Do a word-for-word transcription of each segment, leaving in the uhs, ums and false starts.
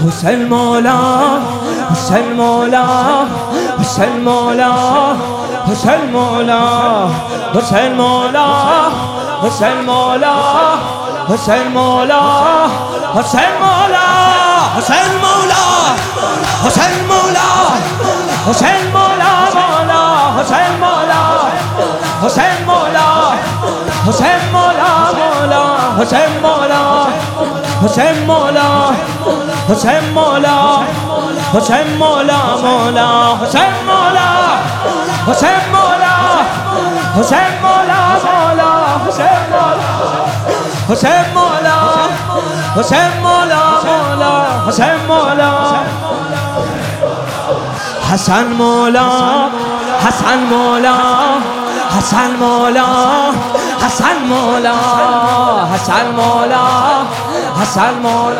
حسین مولا حسین مولا حسین مولا حسین مولا حسین مولا حسین مولا حسین مولا حسین مولا حسین مولا حسین مولا حسین مولا مولا حسین مولا حسین مولا حسین مولا مولا حسین مولا حسین مولا حسین مولا حسین مولا مولا حسین مولا حسین مولا حسین مولا مولا حسین مولا حسین مولا حسین مولا مولا حسین مولا حسن مولا حسن مولا حسن مولا حسن مولا حسن مولا حسن مولا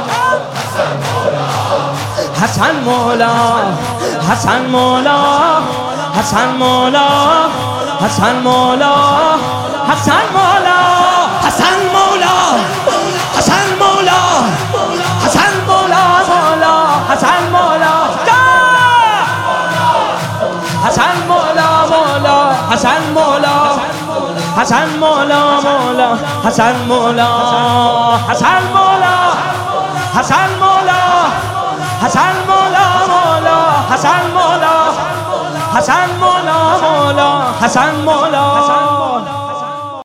حسن مولا حسن مولا حسن مولا حسن مولا حسن مولا حسن مولا حسن مولا حسن مولا مولا حسن مولا حسن مولا مولا حسن مولا حسن مولا مولا حسن مولا حسن مولا حسن مولا حسن مولا مولا حسن مولا حسن مولا مولا حسن مولا